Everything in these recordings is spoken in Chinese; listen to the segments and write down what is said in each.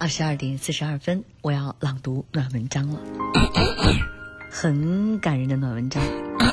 22点42分，我要朗读暖文章了，很感人的暖文章。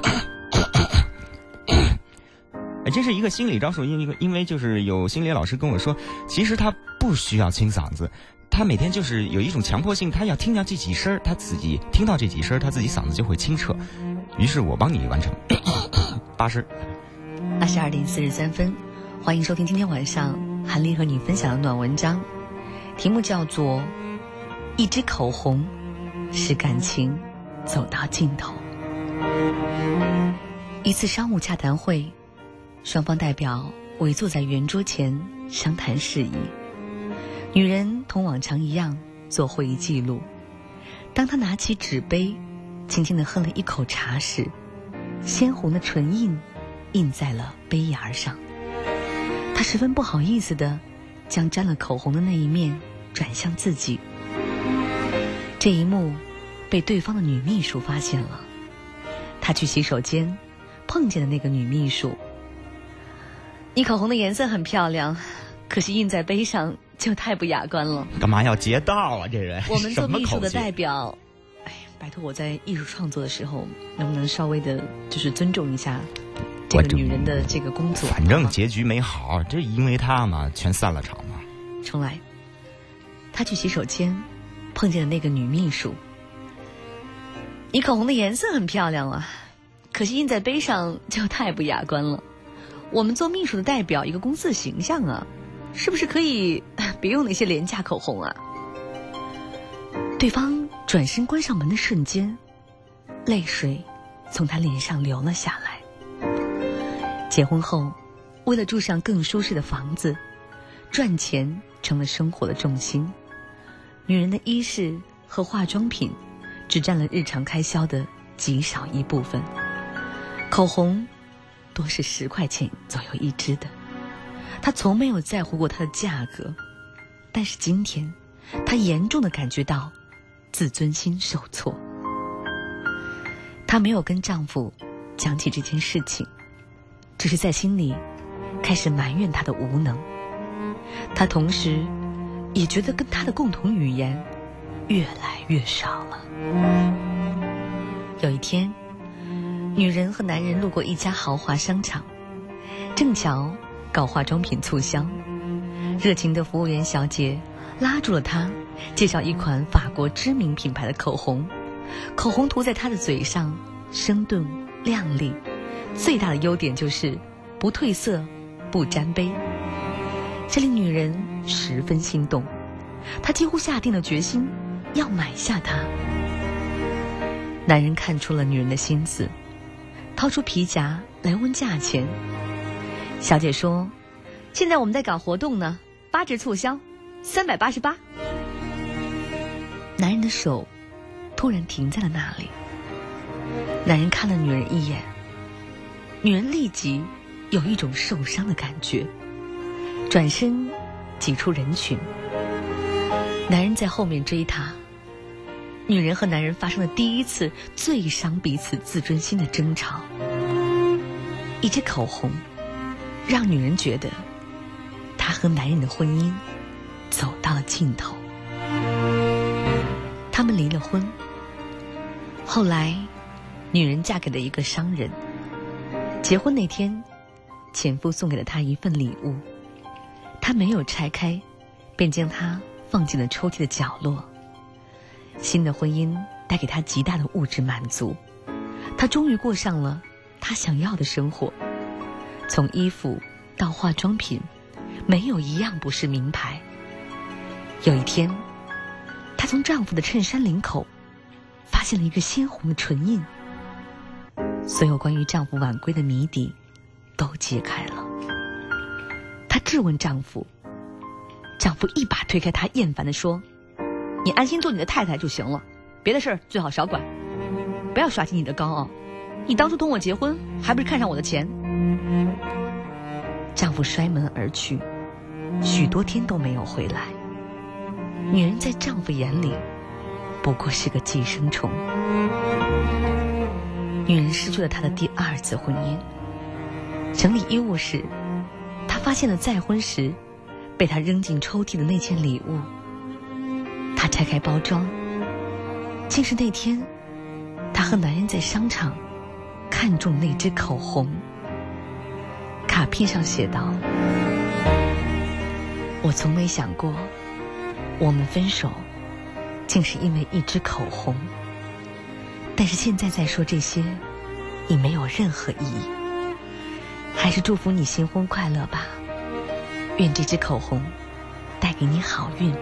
这是一个心理招数，因为就是有心理老师跟我说，其实他不需要清嗓子，他每天就是有一种强迫性，他要听到这几声，他自己听到这几声，他自己嗓子就会清澈。于是我帮你完成8声。 22点43分，欢迎收听今天晚上韩丽和你分享的暖文章，题目叫做一支口红使感情走到尽头。一次商务洽谈会，双方代表围坐在圆桌前商谈事宜。女人同往常一样做会议记录，当她拿起纸杯轻轻地喝了一口茶时，鲜红的唇印印在了杯沿上。她十分不好意思地将沾了口红的那一面转向自己。这一幕被对方的女秘书发现了，她去洗手间碰见了那个女秘书。你口红的颜色很漂亮，可是印在杯上就太不雅观了。 干嘛要劫道啊，这人？ 我们做秘书的代表，拜托我在艺术创作的时候，能不能稍微的，就是尊重一下这个女人的这个工作？ 反正结局没好，这因为他嘛，全散了场嘛。 重来，他去洗手间，碰见了那个女秘书。你口红的颜色很漂亮啊，可是印在杯上就太不雅观了。我们做秘书的代表一个公司的形象啊，是不是可以别用那些廉价口红啊？对方转身关上门的瞬间，泪水从他脸上流了下来。结婚后，为了住上更舒适的房子，赚钱成了生活的重心。女人的衣饰和化妆品只占了日常开销的极少一部分，口红多是10块钱左右一支的。她从没有在乎过它的价格，但是今天她严重地感觉到自尊心受挫。她没有跟丈夫讲起这件事情，只是在心里开始埋怨他的无能。她同时也觉得跟他的共同语言越来越少了。有一天，女人和男人路过一家豪华商场，正巧搞化妆品促销，热情的服务员小姐拉住了她，介绍一款法国知名品牌的口红。口红涂在她的嘴上，生动亮丽，最大的优点就是不褪色不沾杯。这令女人十分心动，她几乎下定了决心要买下它。男人看出了女人的心思，掏出皮夹来问价钱。小姐说，现在我们在搞活动呢，8折促销，388。男人的手突然停在了那里。男人看了女人一眼，女人立即有一种受伤的感觉，转身挤出人群。男人在后面追她。女人和男人发生了第一次最伤彼此自尊心的争吵。一支口红让女人觉得她和男人的婚姻走到了尽头。他们离了婚。后来女人嫁给了一个商人。结婚那天，前夫送给了她一份礼物，她没有拆开，便将它放进了抽屉的角落。新的婚姻带给她极大的物质满足，她终于过上了她想要的生活。从衣服到化妆品，没有一样不是名牌。有一天，她从丈夫的衬衫领口发现了一个鲜红的唇印，所有关于丈夫晚归的谜底都揭开了。她质问丈夫，丈夫一把推开她，厌烦地说，你安心做你的太太就行了，别的事儿最好少管，不要耍起你的高傲。你当初同我结婚，还不是看上我的钱？丈夫摔门而去，许多天都没有回来。女人在丈夫眼里不过是个寄生虫。女人失去了她的第2次婚姻。整理衣物时，她发现了再婚时被她扔进抽屉的那件礼物， 他拆开包装，竟是那天他和男人在商场看中那支口红。卡片上写道：我从没想过我们分手竟是因为一支口红，但是现在再说这些已没有任何意义，还是祝福你新婚快乐吧，愿这支口红带给你好运。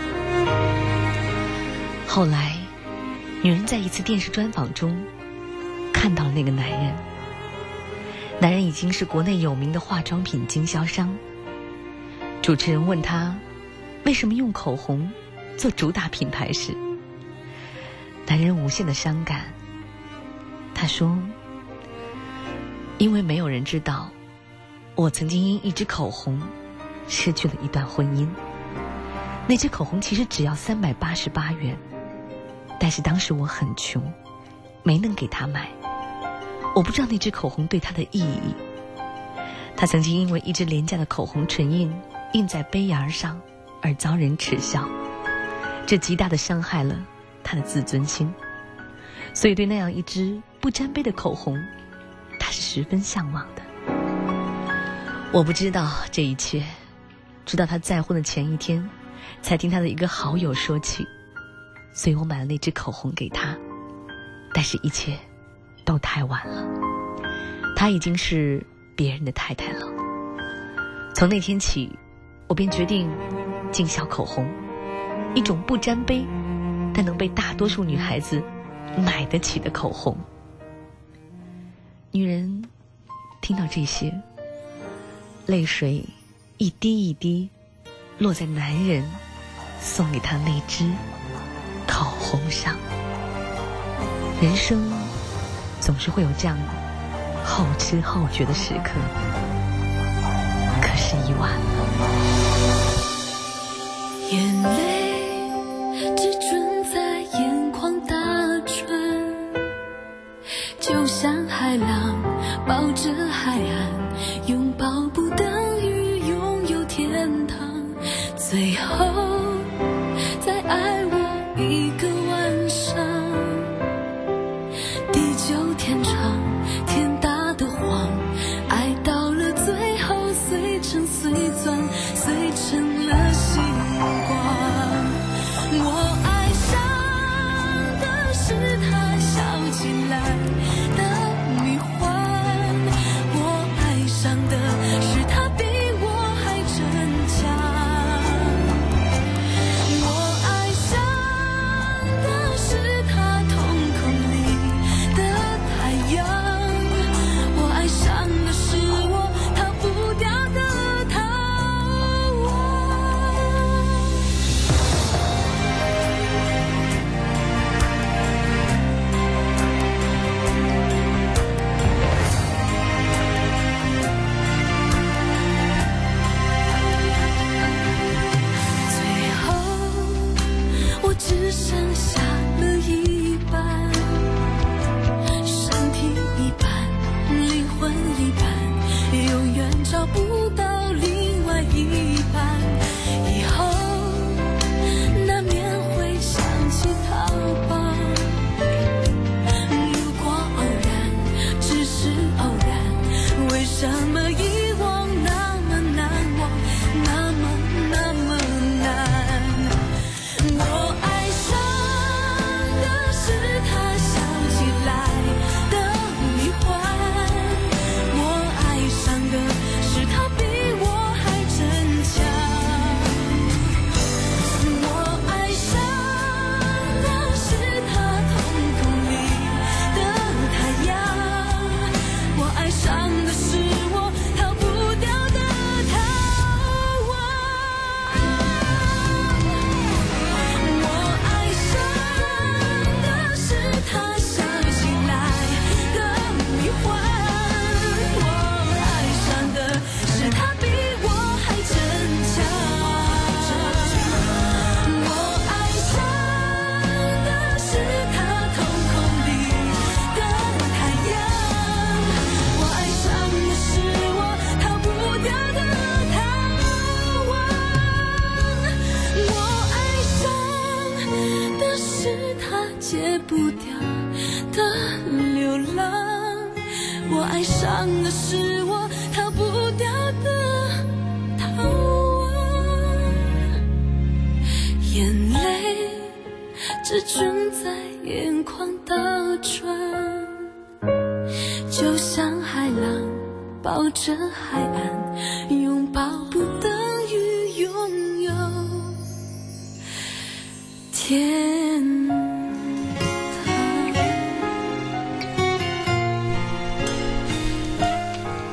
后来女人在一次电视专访中看到了那个男人，男人已经是国内有名的化妆品经销商。主持人问他为什么用口红做主打品牌时，男人无限的伤感。他说，因为没有人知道我曾经因一支口红失去了一段婚姻。那支口红其实只要388元，但是当时我很穷，没能给他买。我不知道那支口红对他的意义。他曾经因为一支廉价的口红唇印在杯沿上而遭人耻笑，这极大地伤害了他的自尊心。所以对那样一支不沾杯的口红，他是十分向往的。我不知道这一切，直到他再婚的前一天，才听他的一个好友说起，所以我买了那支口红给他。但是一切都太晚了，她已经是别人的太太了。从那天起，我便决定经销口红，一种不沾杯但能被大多数女孩子买得起的口红。女人听到这些，泪水一滴一滴落在男人送给她那支口红上。人生总是会有这样后知后觉的时刻，可是已晚了。 眼泪只准在眼眶打转，就像海浪抱着海岸，拥抱不等于拥有天堂。最后再爱我一个晚上，地久天长，天大的谎，爱到了最后随成随钻，随成了星光。我爱上的是他笑起来的迷幻，我爱上的是他比我还坚强。我爱上的是他瞳孔里的太阳，我爱上的是我逃不掉的逃亡。最后我只剩下了一半，身体一半，灵魂一半，永远找不到另外一半。以后难免会想起他吧，如果偶然，只是偶然，为什么遗忘那么难忘，那么难？我爱上的是他笑起来的迷幻，我爱上的是他比的是他戒不掉的流浪，我爱上的是我逃不掉的逃亡，眼泪只准在眼眶打转，就像海浪抱着海岸，拥抱不等于拥有天